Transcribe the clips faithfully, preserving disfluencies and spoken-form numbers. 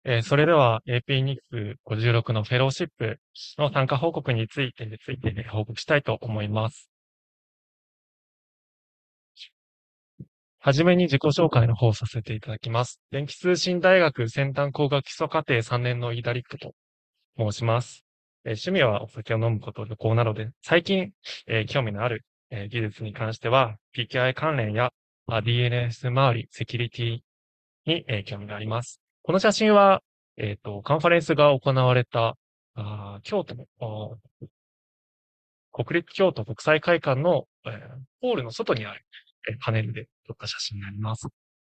えーそれでは エーピーニックごじゅうろく のフェローシップの参加報告について、について報告したいと思います。はじめに自己紹介の方をさせていただきます。電気通信大学先端工学基礎課程さんねんの飯田陸と申します。えー趣味はお酒を飲むこと、旅行などで、最近、えー興味のある、えー技術に関しては、ピーケーアイ 関連やあ ディーエヌエス 周り、セキュリティに、えー興味があります。この写真は、えっと、カンファレンスが行われた、あー京都の、あー国立京都国際会館の、えーホールの外にある、えーパネルで撮った写真になります。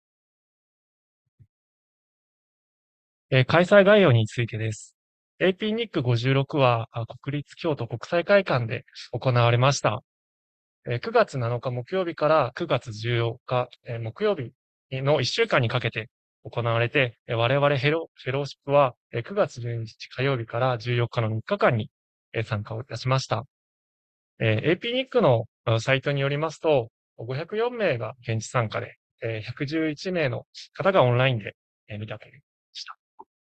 えー開催概要についてです。エーピーニックごじゅうろく は、あ国立京都国際会館で行われました。えーくがつなのか木曜日からくがつじゅうよっか、えー木曜日のいっしゅうかんにかけて行われて、えー我々ヘロフェローシップは、えーくがつじゅうににち火曜日からじゅうよっかのみっかかんに、えー参加をいたしました。えー エーピーニック のあサイトによりますと、ごひゃくよんめいが現地参加で、えーひゃくじゅういちめいの方がオンラインで、えー見たということでした。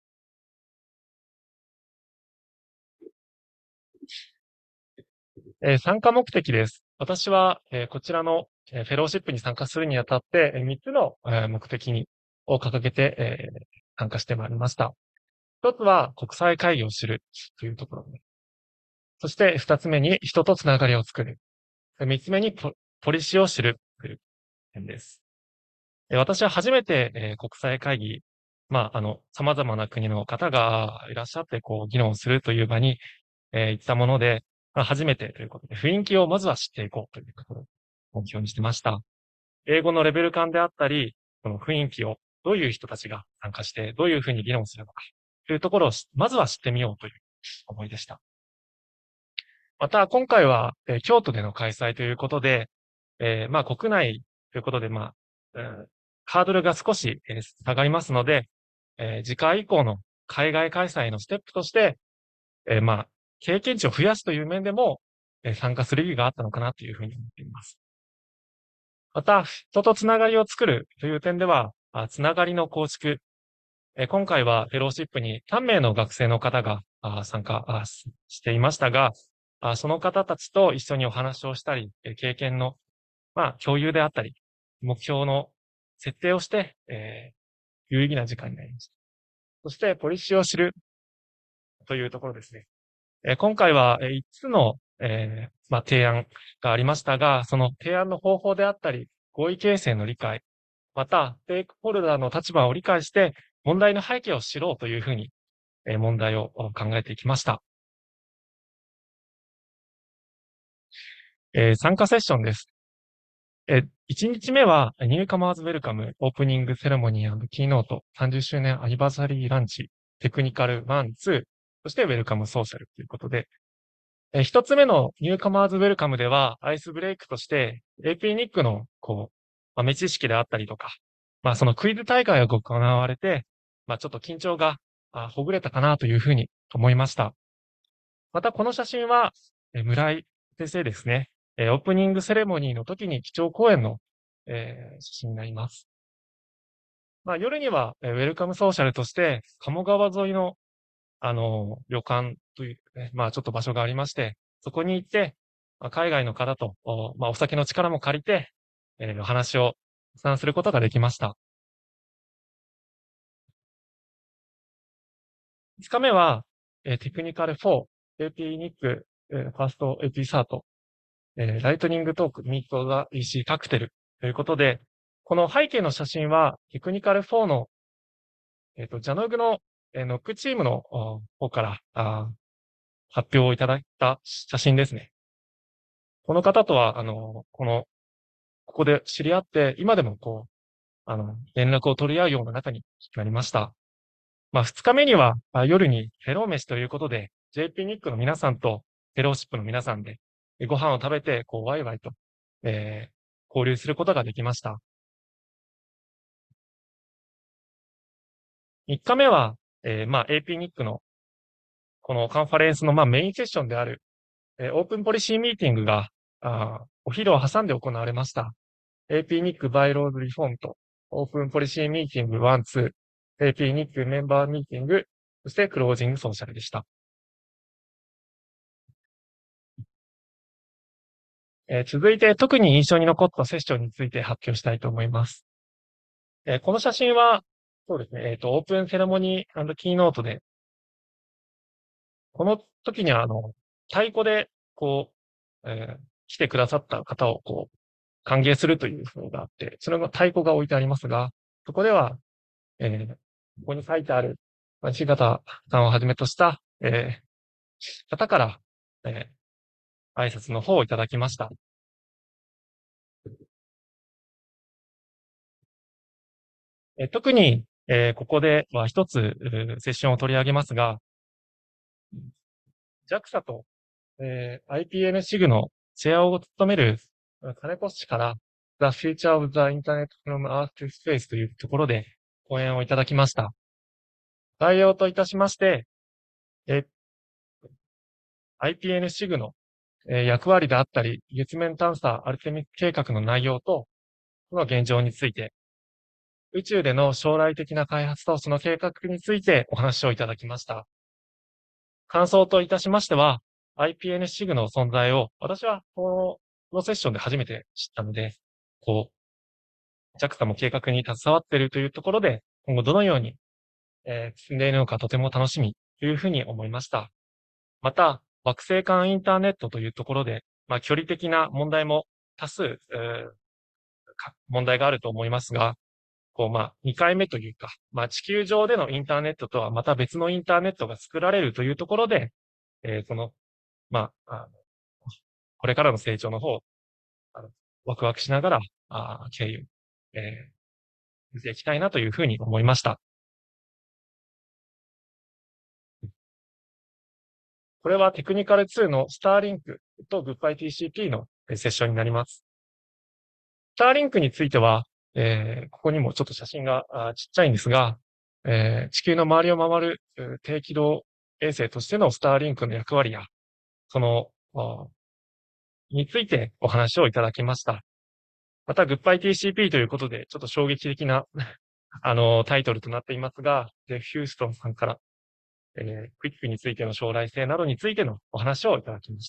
えー参加目的です。私は、えーこちらの、えーフェローシップに参加するにあたって、えーみっつの、えー目的にを掲げて、えー参加してまいりました。一つは国際会議を知るというところで。そして二つ目に人とつながりを作る。三つ目にポポリシーを知るという点です。えー私は初めて、えー国際会議、まあ、あの、様々な国の方がいらっしゃって、こう、議論するという場に、えー行ったもので、まあ、初めてということで、雰囲気をまずは知っていこうということを目標にしてました。英語のレベル感であったり、この雰囲気を、どういう人たちが参加して、どういうふうに議論するのか、というところをしまずは知ってみようという思いでした。また、今回は、えー京都での開催ということで、えーまあ、国内ということで、まあ、うんハードルが少し、えー下がりますので、えー次回以降の海外開催のステップとして、えーまあ、経験値を増やすという面でも、えー参加する意義があったのかなというふうに思っています。また、人とつながりを作るという点では、あつながりの構築。えー今回はフェローシップにさんめいの学生の方があ参加あししていましたが、あその方たちと一緒にお話をしたり、えー経験の、まあ、共有であったり、目標の設定をして、えー有意義な時間になりました。そして、ポリシーを知るというところですね。えー今回は、えーいっつの、えーまあ、提案がありましたが、その提案の方法であったり、合意形成の理解、また、ステークホルダーの立場を理解して、問題の背景を知ろうというふうに、えー問題を考えていきました。えー参加セッションです。えーいちにちめは、ニューカマーズウェルカム、オープニングセレモニーキーノート、さんじゅっしゅうねんアニバーサリーランチ、テクニカルワン、ツー、そしてウェルカムソーシャルということで、えー一つ目のニューカマーズウェルカムでは、アイスブレイクとして、エーピーニックの、こう、豆知識であったりとか、まあ、そのクイズ大会が行われて、まあ、ちょっと緊張があほぐれたかなというふうに思いました。また、この写真は、えー村井先生ですね。えーオープニングセレモニーの時に基調講演の、えー写真になります。まあ、夜には、えーウェルカムソーシャルとして、鴨川沿いの、あの、旅館という、ね、まあ、ちょっと場所がありまして、そこに行って、まあ、海外の方と、おまあ、お酒の力も借りて、えーお話をたくさんすることができました。みっかめは、えーテクニカルよん、エーピーニック、えーファーストエピサート、えーライトニングトーク、ミートザ イーシー カクテルということで、この背景の写真は、テクニカルよんの、えっ、と、ジャノグの、えーノックチームのお方からあー発表をいただいた写真ですね。この方とは、あの、この、ここで知り合って、今でもこう、あの、連絡を取り合うような中になりました。まあ、二日目には、あ夜にフェロー飯ということで、ジェーピー ニックの皆さんと、フェローシップの皆さんで、えご飯を食べて、こう、ワイワイと、えー交流することができました。三日目は、えーまあ、エーピー ニックの、このカンファレンスの、まあ、メインセッションである、えーオープンポリシーミーティングが、あーお昼を挟んで行われました。エーピー ニックバイローズリフォームと、オープンポリシーミーティングワン、ツー。 エーピー 日給メンバーミーティング、そしてクロージングソーシャルでした。えー続いて特に印象に残ったセッションについて発表したいと思います。えーこの写真は、そうですね、えっと、オープンセレモニーキーノートで、この時には、あの、太鼓で、こう、えー来てくださった方を、こう、歓迎するというのがあって、それが太鼓が置いてありますが、そこでは、えーここに書いてある、まあ西方さんをはじめとした、えー方から、えー挨拶の方をいただきました。えー特に、えーここでは一つ、うセッションを取り上げますが、ジャクサ と、えー アイピーエヌ シグのチェアを務める金子氏から The Future of the Internet from Earth to Space というところで講演をいただきました。概要といたしまして、えー アイピーエヌ シグのえー役割であったり、月面探査アルテミス計画の内容と、その現状について、宇宙での将来的な開発とその計画についてお話をいただきました。感想といたしましては、アイピーエヌ シグの存在を、私はこのこのセッションで初めて知ったので、こう、ジャクサ も計画に携わっているというところで、今後どのように、えー進んでいるのかとても楽しみというふうに思いました。また、惑星間インターネットというところで、まあ、距離的な問題も多数、えー問題があると思いますが、こう、まあ、にかいめというか、まあ、地球上でのインターネットとはまた別のインターネットが作られるというところで、えーその、まあ、あのこれからの成長の方、あのワクワクしながら、あ経由、えー見ていきたいなというふうに思いました。これはテクニカルツーのスターリンクとグッバイ ティーシーピー のセッションになります。スターリンクについては、えーここにもちょっと写真があちっちゃいんですが、えー地球の周りを回るえー低軌道衛星としてのスターリンクの役割や、その、あについてお話をいただきました。また、グッバイ ティーシーピー ということで、ちょっと衝撃的なあの、タイトルとなっていますが、ジェフ・ヒューストンさんから、えークイックについての将来性などについてのお話をいただきました。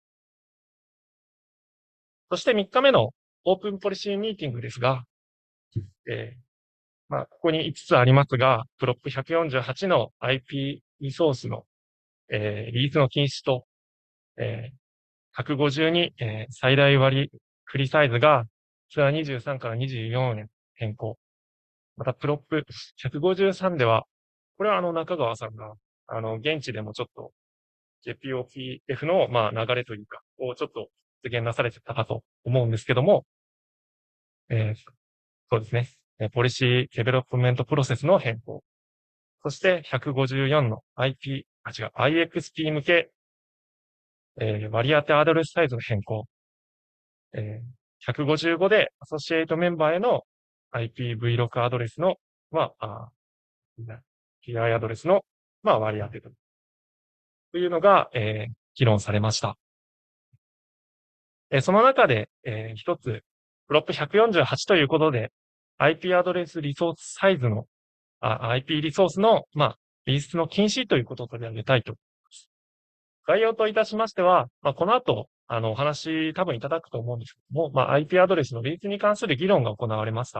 そしてみっかめのオープンポリシーミーティングですが、えーまあ、ここにいつつありますが、プロップひゃくよんじゅうはちの アイピー リソースの、えーリリースの禁止と、えーひゃくごじゅうに、えー最大割振りサイズが、ツアーにじゅうさんからにじゅうよんえん変更。また、プロップひゃくごじゅうさんでは、これはあの中川さんが、あの、現地でもちょっと ジェーピーオーピーエフ の、まあ、流れというか、をちょっと実現なされてたかと思うんですけども、えーそうですね。えポリシーデベロップメントプロセスの変更。そしてひゃくごじゅうよんの アイピー、あ、違う、アイエックスピー 向け、えー割り当てアドレスサイズの変更。えーひゃくごじゅうごでアソシエイトメンバーへの アイピーブイろく アドレスの、まあ、あ ピーアイ アドレスの、まあ、割り当てというのが、えー議論されました。えーその中で、えー一つ、プロップひゃくよんじゅうはちということで、アイピー アドレスリソースサイズの、あ アイピー リソースの、まあ、リストの禁止ということを取り上げたいと思います。概要といたしましては、まあ、この後、あの、お話多分いただくと思うんですけども、まあ、アイピー アドレスのリースに関する議論が行われました。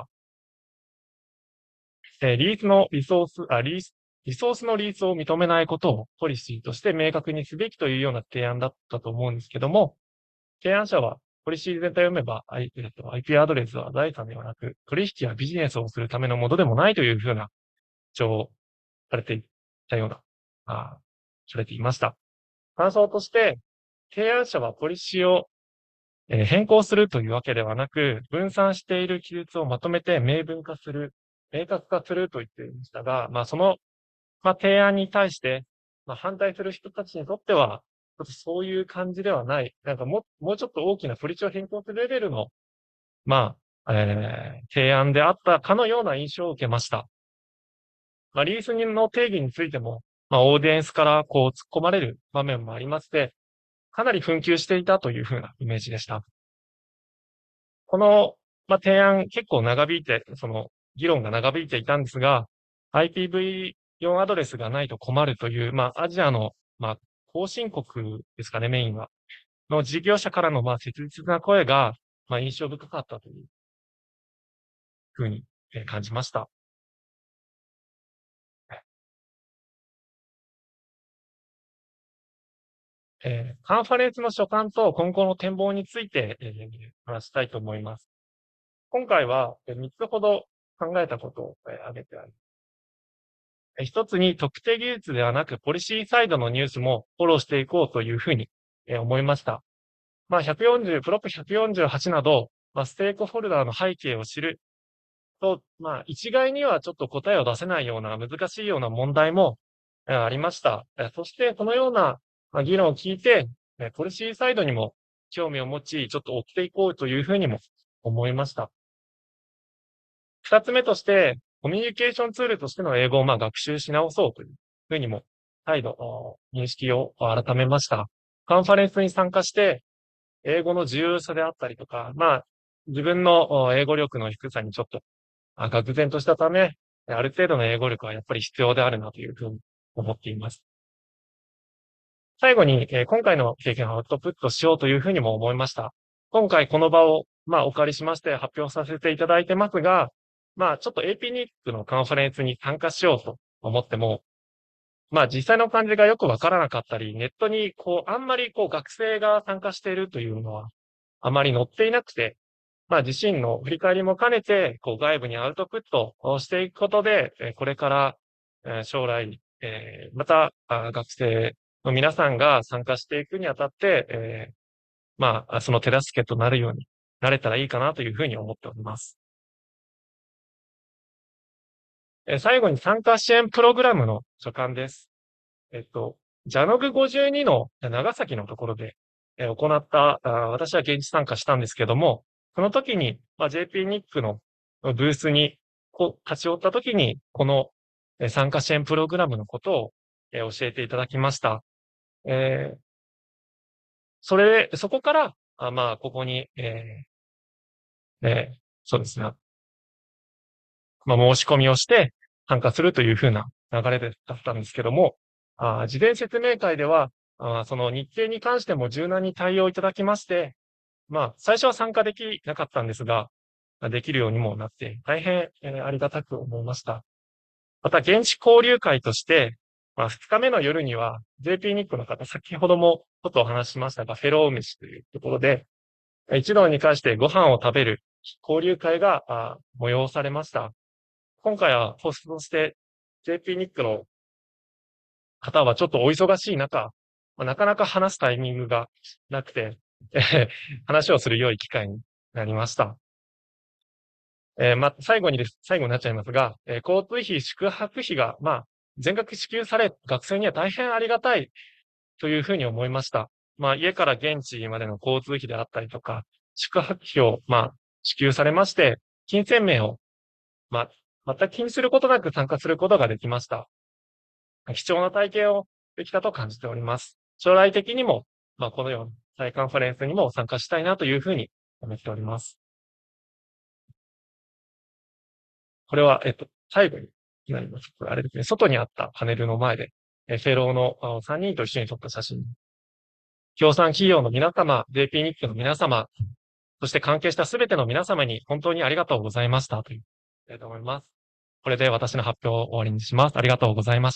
えーリースのリソース、あ、リース、リソースのリースを認めないことをポリシーとして明確にすべきというような提案だったと思うんですけども、提案者は、ポリシー全体を読めば、アイピー アドレスは財産ではなく、取引やビジネスをするためのものでもないというふうな主張をされていたような、あされていました。感想として、提案者はポリシーをえー変更するというわけではなく、分散している記述をまとめて明文化する、明確化すると言っていましたが、まあその、まあ提案に対して、まあ反対する人たちにとっては、ちょっとそういう感じではない。なんかもう、もうちょっと大きなポリシーを変更するレベルの、まあ、えー提案であったかのような印象を受けました。まあリースの定義についても、まあオーディエンスからこう突っ込まれる場面もありまして、かなり紛糾していたというふうなイメージでした。この、まあ、提案結構長引いて、その議論が長引いていたんですが、 アイピーブイフォー アドレスがないと困るという、まあ、アジアの、まあ、後進国ですかね、メインは。の事業者からの、まあ、切実な声が、まあ、印象深かったというふうに、えー感じました。えーカンファレンスの所感と今後の展望について、えー話したいと思います。今回はえーみっつほど考えたことをえー挙げてあります。えー一つに特定技術ではなく、ポリシーサイドのニュースもフォローしていこうというふうにえー思いました。まあ、ひゃくよんじゅう、プロップひゃくよんじゅうはちなど、まあ、ステークホルダーの背景を知ると、まあ、一概にはちょっと答えを出せないような難しいような問題もえーありました。えーそして、このようなまあ議論を聞いて、えーポリシーサイドにも興味を持ち、ちょっと追っていこうというふうにも思いました。二つ目として、コミュニケーションツールとしての英語をまあ学習し直そうというふうにも、再度お認識を改めました。カンファレンスに参加して、英語の重要さであったりとか、まあ、自分のお英語力の低さにちょっとあ愕然としたため、ある程度の英語力はやっぱり必要であるなというふうに思っています。最後に、えー今回の経験をアウトプットしようというふうにも思いました。今回この場を、まあ、お借りしまして発表させていただいてますが、まあ、ちょっと エーピーニック のカンファレンスに参加しようと思っても、まあ、実際の感じがよくわからなかったり、ネットに、こう、あんまり、こう、学生が参加しているというのは、あまり載っていなくて、まあ、自身の振り返りも兼ねて、こう、外部にアウトプットをしていくことで、えーこれから、えー将来、えーまた、あ学生の皆さんが参加していくにあたって、えーまあ、その手助けとなるようになれたらいいかなというふうに思っております。えー最後に参加支援プログラムの所感です。えっと、ジャノグごじゅうにの長崎のところで、えー行った、あ私は現地参加したんですけども、その時に、まあ、ジェーピーニック のブースにこう立ち寄った時に、このえー参加支援プログラムのことをえー教えていただきました。えーそれで、そこから、あまあ、ここに、えーえーそうですね、まあ、申し込みをして参加するというふうな流れでだったんですけども、あ事前説明会では、あその日程に関しても柔軟に対応いただきまして、まあ、最初は参加できなかったんですが、できるようにもなって、大変、えーありがたく思いました。また、現地交流会として、まあ、二日目の夜には、ジェーピー ニックの方、先ほどもちょっとお話ししましたが、フェロー飯というところで、一堂に会してご飯を食べる交流会があ催されました。今回はホストとして ジェーピー ニックの方はちょっとお忙しい中、まあなかなか話すタイミングがなくて、えー話をする良い機会になりました。えーま、最後にです。最後になっちゃいますが、えー交通費、宿泊費が、まあ、全額支給され、学生には大変ありがたいというふうに思いました。まあ、家から現地までの交通費であったりとか、宿泊費を、まあ、支給されまして、金銭面を、まあ、全く気にすることなく参加することができました。貴重な体験をできたと感じております。将来的にも、まあ、このような再カンファレンスにも参加したいなというふうに思っております。これは、えっと、最後になります。これあれですね、外にあったパネルの前で、えフェローのあさんにんと一緒に撮った写真。協賛企業の皆様、ジェーピー ニックの皆様、そして関係したすべての皆様に本当にありがとうございましたという、えーと思います。これで私の発表を終わりにします。ありがとうございました。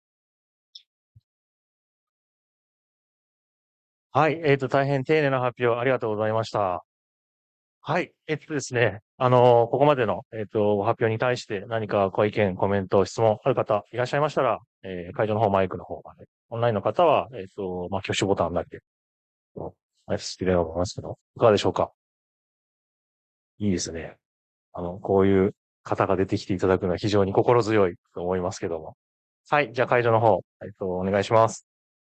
はい。えっと、大変丁寧な発表ありがとうございました。はい。えっとですね。あの、ここまでの、えっと、ご発表に対して何かご意見、コメント、質問ある方いらっしゃいましたら、えー会場の方、マイクの方まで。オンラインの方は、えっと、まあ、挙手ボタンだけ、あれしていただと思いますけど、いかがでしょうか？いいですね。あの、こういう方が出てきていただくのは非常に心強いと思いますけども。はい。じゃあ会場の方、えっと、お願いします。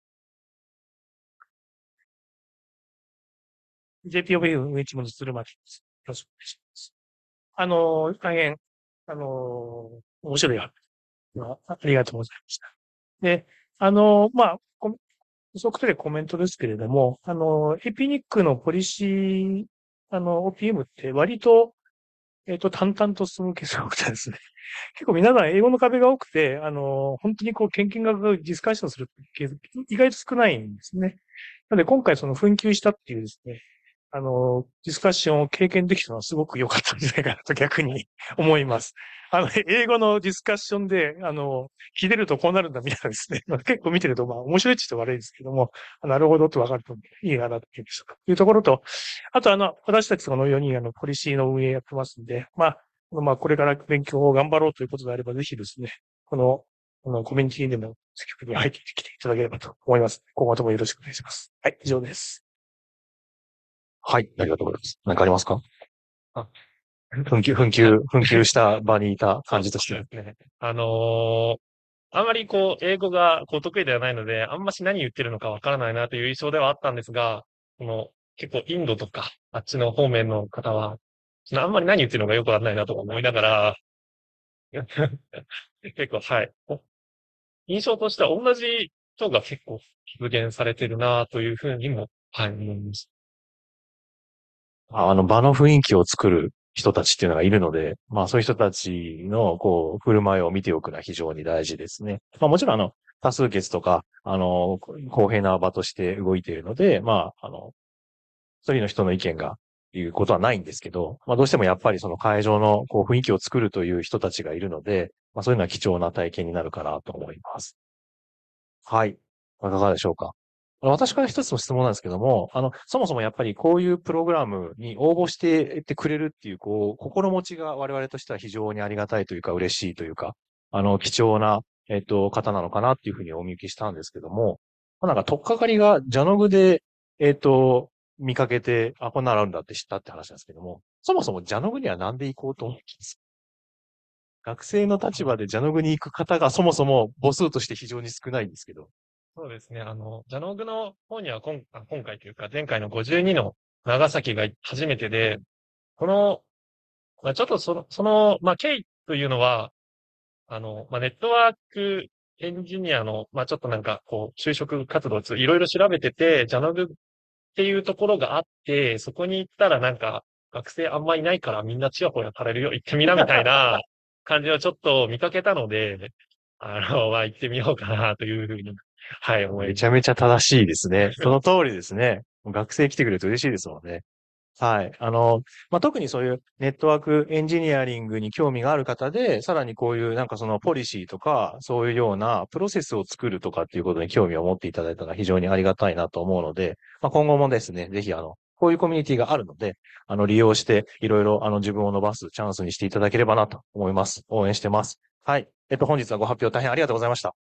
ジェーピーオービー 運営チームの鶴巻です。よろしくお願いします。あの、大変、あの、面白い発表ありがとうございました。で、あの、まあ、こ補足でコメントですけれども、あの、エピニックのポリシー、あの、オーピーエム って割と、 えっと、淡々と進むケースが多くてですね。結構皆さん英語の壁が多くて、あの、本当にこう、研究学ディスカッションするケース、意外と少ないんですね。なので今回その紛糾したっていうですね、あの、ディスカッションを経験できたのはすごく良かったんじゃないかなと逆に思います。あの、英語のディスカッションで、あの、ひねるとこうなるんだみたいなですね。結構見てると、まあ、面白いって言って悪いですけども、なるほどと分かるといいかなというところと、あとあの、私たちこのよにんあの、ポリシーの運営やってますんで、まあ、まあ、これから勉強を頑張ろうということであれば、ぜひですね、この、このコミュニティでも積極的に入ってきていただければと思います。今後ともよろしくお願いします。はい、以上です。 はい、ありがとうございます。何かありますか？ あ、 紛糾、紛糾、紛糾した場にいた感じとして。 そうですね。あのーあんまりこう、英語がこう得意ではないので、あんまし何言ってるのかわからないなという印象ではあったんですが、この、結構インドとか、あっちの方面の方は、あんまり何言ってるのかよくわかんないなとか思いながら、結構、はい。印象としては同じ人が結構実現されてるなというふうにも、はい、思います。 あの、場の雰囲気を作る人たちっていうのがいるので、まあそういう人たちの、こう、振る舞いを見ておくのは非常に大事ですね。まあもちろん、あの、多数決とか、あの、公平な場として動いているので、まあ、あの、一人の人の意見が言うことはないんですけど、まあどうしてもやっぱりその会場のこう雰囲気を作るという人たちがいるので、まあそういうのは貴重な体験になるかなと思います。はい。いかがでしょうか。私から一つの質問なんですけども、あの、そもそもやっぱりこういうプログラムに応募してってくれるっていう、こう、心持ちが我々としては非常にありがたいというか、嬉しいというか、あの、貴重な、えっと、方なのかなっていうふうにお見受けしたんですけども、まあなんか、取っかかりがジャノグで、えっと、見かけて、あ、こんなのあるんだって知ったって話なんですけども、そもそもジャノグにはなんで行こうと思うんですか？学生の立場でジャノグに行く方がそもそも母数として非常に少ないんですけど。 そうですね。あの、ジャノグの方には今、あ今回というか、前回のごじゅうにの長崎が初めてで、この、まあ、ちょっとその、その、まあ、経緯というのは、あの、まあ、ネットワークエンジニアの、まあ、ちょっとなんか、こう、就職活動をいろいろ調べてて、ジャノグっていうところがあって、そこに行ったらなんか、学生あんまいないからみんなチヤホヤされるよ、行ってみなみたいな感じをちょっと見かけたので、あの、まあ、行ってみようかなというふうに、はい、思います。 めちゃめちゃ正しいですね。その通りですね。学生来てくれると嬉しいですもんね。はい。あの、まあ、特にそういうネットワークエンジニアリングに興味がある方で、さらにこういうなんかそのポリシーとか、そういうようなプロセスを作るとかっていうことに興味を持っていただいたのは非常にありがたいなと思うので、まあ、今後もですね、ぜひあの、こういうコミュニティがあるので、あの、利用していろいろあの自分を伸ばすチャンスにしていただければなと思います。応援してます。はい。えっと、本日はご発表大変ありがとうございました。